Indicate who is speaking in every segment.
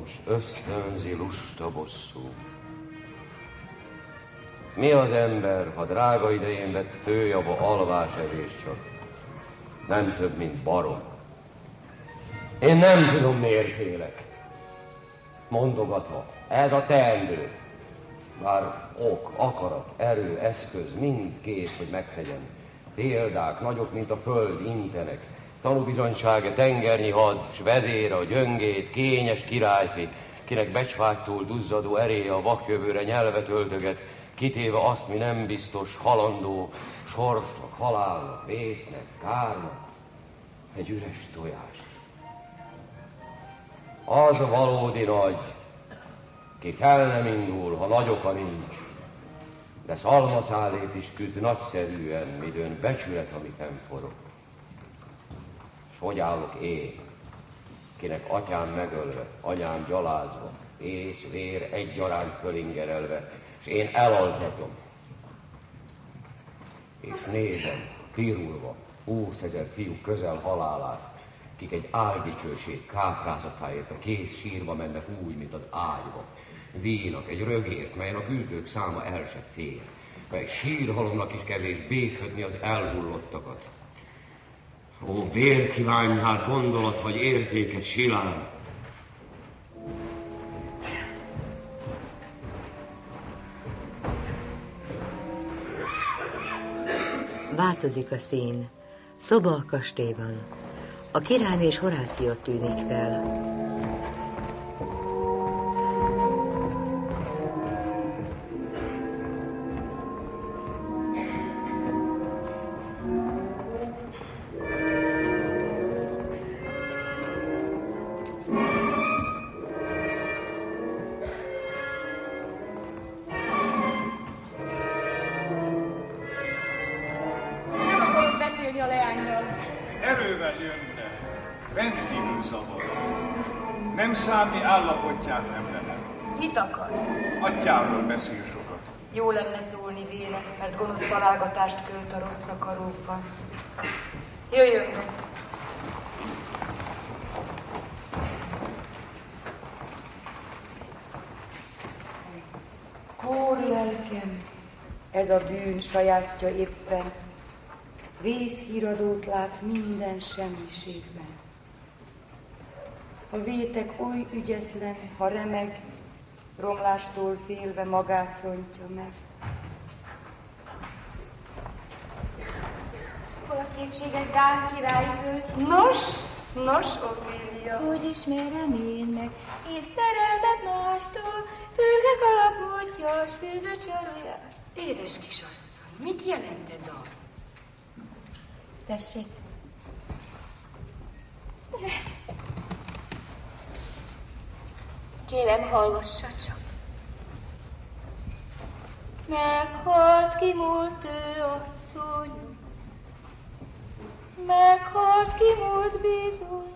Speaker 1: s ösztönzi lusta bosszú. Mi az ember, ha drága idején vett főjava alvásevés csak? Nem több, mint barom. Én nem tudom, miért élek. Mondogatva, ez a teendő. Bár ok, akarat, erő, eszköz mind kész, hogy megtegyem. Példák, nagyok, mint a föld, intenek. Tanúbizonysága tengernyi had, s vezére a gyöngét, kényes királyfi, kinek becsvágytól duzzadó eréje a vakjövőre nyelvet öltöget, kitéve azt, mi nem biztos, halandó, sorsnak, halálnak, vésznek, kárnak, egy üres tojást. Az a valódi nagy, ki fel nem indul, ha nagy oka nincs, de szalmaszálét is küzd nagyszerűen, midőn becsület, ami fennforog. S hogy állok én, kinek atyám megölve, anyám gyalázva, ész, vér egyaránt fölingerelve, és én elaltatom. És nézem, pirulva, 20 000 fiú közel halálát, kik egy áldicsőség káprázatáért a kész sírba mennek úgy, mint az ágyba. Vínak egy rögért, melyen a küzdők száma el se fér, mely sírhalomnak is kevés béfödni az elhullottakat. Ó, vért kívánj hát gondolat vagy értéket silán!
Speaker 2: Változik a szín. Szoba a kastélyban. A király és Horáció tűnik fel.
Speaker 3: Számni állapotját nem velem.
Speaker 4: Mit akar?
Speaker 3: Atyáról beszél sokat.
Speaker 4: Jó lenne szólni véle, mert gonosz találgatást költ a rossz akarókban. Jöjjön! Kór lelkem, ez a bűn sajátja éppen, vészhíradót lát minden semmiségben. A vétek oly ügyetlen, ha remeg, romlástól félve magát rontja meg.
Speaker 5: Hol a szépséges Dán királyi hölgy?
Speaker 4: Nos, Ophélia.
Speaker 5: Hogy ismerem én meg, és szerelmet mástól, pörgek alapotja, s fűző csarolja.
Speaker 4: Édes kisasszony, mit jelent a dal?
Speaker 5: Tessék. Kérem, hallgassa csak. Meghalt, kimúlt ő asszonyom, meghalt, kimúlt bizony,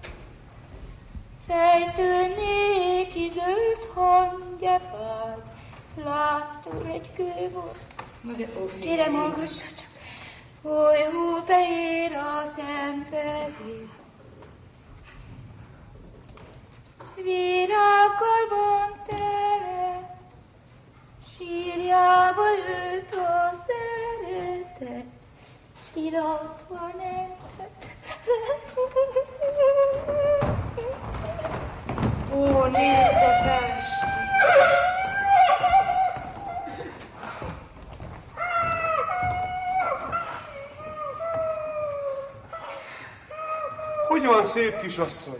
Speaker 5: fejtől néki zöld hangyepád, láttuk egy kőbor. Kérem, hallgassa csak. Oly hófehér a szemfehér, virággal van tele, sírjába őt a szeretet, síratva nevet.
Speaker 4: Ó, nézze, felség!
Speaker 3: Hogy van, szép kisasszony?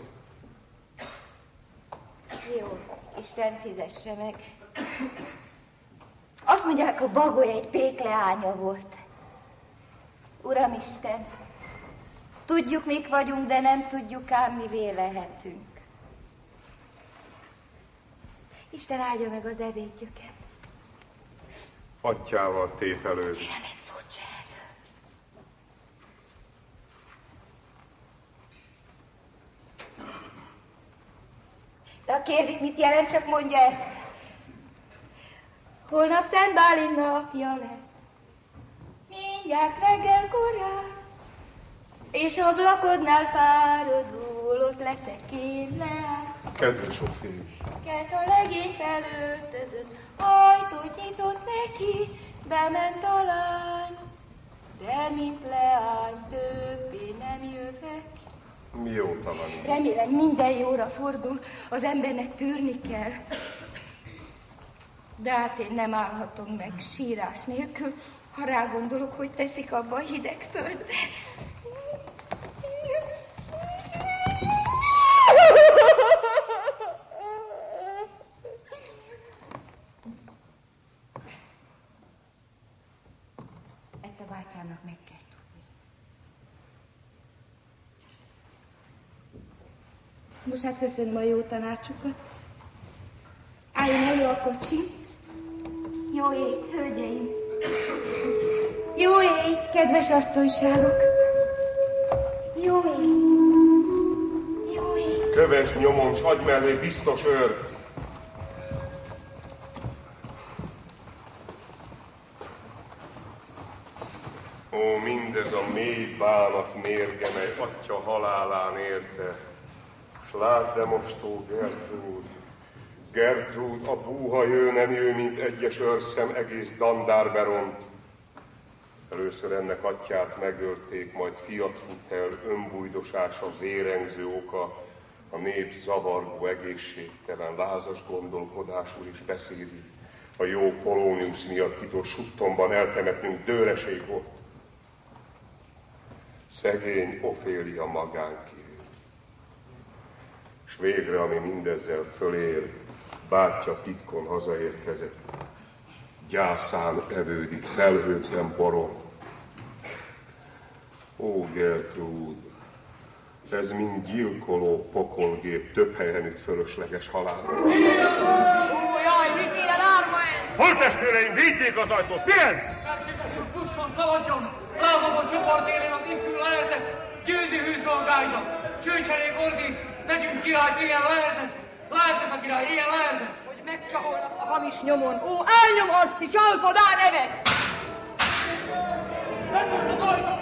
Speaker 5: Jó, Isten fizesse meg. Azt mondják, a bagoly egy pékleánya volt. Uramisten, tudjuk, mik vagyunk, de nem tudjuk ám, mivé lehetünk. Isten áldja meg az ebédjüket.
Speaker 3: Atyával tépelőd.
Speaker 5: Kérem, egy szót se erről. De ha kérdik, mit jelent, csak mondja ezt. Holnap Szent Bálint napja lesz. Mindjárt reggel korán, és ablakodnál párodul, ott leszek én leáll.
Speaker 3: Kedves Ofélia.
Speaker 5: Kelt a legény felöltözött, ajtót nyitott neki, bement a lány. De mint leány, többé nem jövök.
Speaker 3: Mióta van így?
Speaker 5: Remélem minden jóra fordul, az embernek tűrni kell. De hát én nem állhatom meg sírás nélkül, ha rágondolok, hogy teszik abba a hideg földbe.
Speaker 4: Ezt a bátyámnak meg kell tudni.
Speaker 5: Most hát köszönöm a jó tanácsokat. Álljon elő a kocsi. Jó ét, hölgyeim! Jó ét, kedves asszonyságok! Jó ét! Jó ét!
Speaker 3: Kövess nyomon, s hagyj mellé biztos őr. Ó, mindez a mély bánat mérge, mely atya halálán érte. S lát de most, ó, Gertrúd, Gertrúd, a búha jő nem jő, mint egyes őrszem, egész dandár beront. Először ennek atyát megölték, majd fiat fut el, önbújdosása, vérengző oka, a nép zavargó, egészségtelen, lázas gondolkodású és beszédi. A jó Polóniusz miatt kitól suttomban eltemetnünk dőreség volt. Szegény Ofélia magánkérő. S végre, ami mindezzel fölér, bátyja titkon hazaérkezett. Gyászán evődik, felhőtlen borong. Ó, Gertrúd, ez mind gyilkoló pokolgép, több helyen üt fölösleges halál.
Speaker 6: Ó, jaj, miféle lárma ez?
Speaker 3: Holttestvéreim, védjék az ajtót! Mi ez?
Speaker 6: Megségesül, fusson, szaladjon! Lázadó csoport élén az ifjú Laertes győzi hűszolgáidat! Csőcserék ordít, tegyünk királyt, ilyen Laertes! Laertes a király, ilyen Laertes!
Speaker 7: Hogy megcsaholnak a hamis nyomon. Ó, elnyomhatsz, ti csalkodár nevek!
Speaker 6: Betört az ajtó!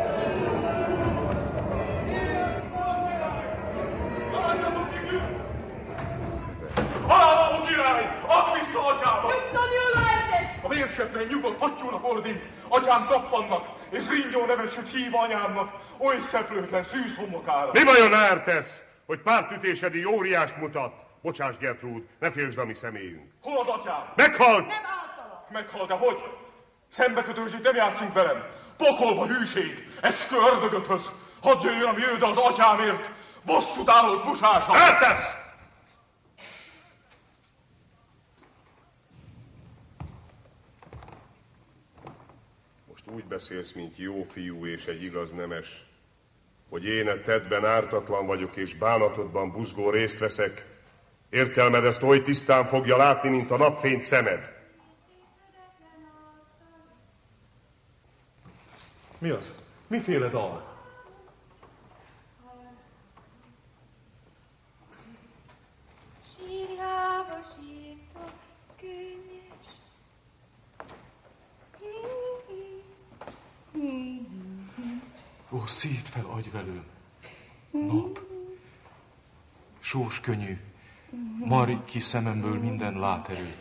Speaker 3: Halálvaló király! Add vissza atyámat!
Speaker 7: Nyugton jön Laertes!
Speaker 3: A vérsetlen nyugodt hattyúnak ordít, atyám tappannak, és ringyó nevesült hív anyámnak, oly szeplőtlen szűz homokára.
Speaker 8: Mi vajon Laertes, hogy pártütésedi óriást mutat? Bocsáss, Gertrúd, ne féltsd a mi személyünk.
Speaker 3: Hol az atyám?
Speaker 8: Meghalt!
Speaker 7: Nem általak!
Speaker 3: Meghal, de hogy? Szembekötőzsít, nem játszunk velem. Pokolba hűség, eskü ördögöthöz. Hadd jöjjön, ami jő, de az atyámért. Bosszút állott busása.
Speaker 8: Laertes!
Speaker 3: Most úgy beszélsz, mint jó fiú és egy igaz nemes, hogy én a tettben ártatlan vagyok, és bánatodban buzgó részt veszek. Értelmed ezt oly tisztán fogja látni, mint a napfényt szemed. Mi az? Miféle dal?
Speaker 5: Sírjába sírtok, könnyes.
Speaker 9: Ó, szíd fel agyvelőm, nap, sós könnyű, marj ki szememből minden láterőt.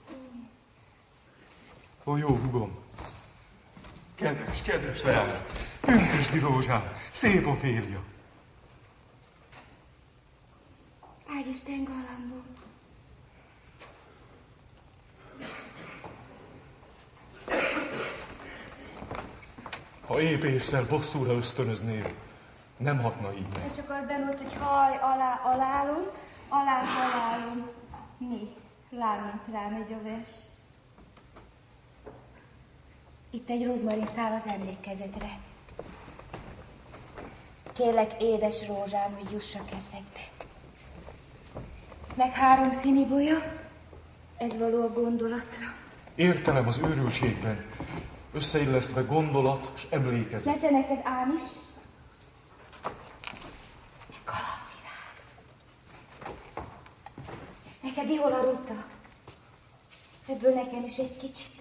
Speaker 9: Ó, jó hugom, kedves leány, üntesdi rózsám, szép Ofélia.
Speaker 5: Áldj Isten galambom!
Speaker 9: Ha épp ésszel bosszúra ösztönöznél, nem hatna így meg.
Speaker 5: De csak az denolt, hogy haj, alá, alálom, alá, halálom. Mi? Lám, mint rámegy a vers. Itt egy rozmarin szál az emlékezetre. Kérlek, édes rózsám, hogy jussak eszedbe. Meg 3 színibolya, ez való a gondolatra.
Speaker 9: Értelem az őrültségben, összeillesztve gondolat és emlékezet.
Speaker 5: Lesz-e neked ám is? Galambvirág. Neked jól a ruta. Ebből nekem is egy kicsit.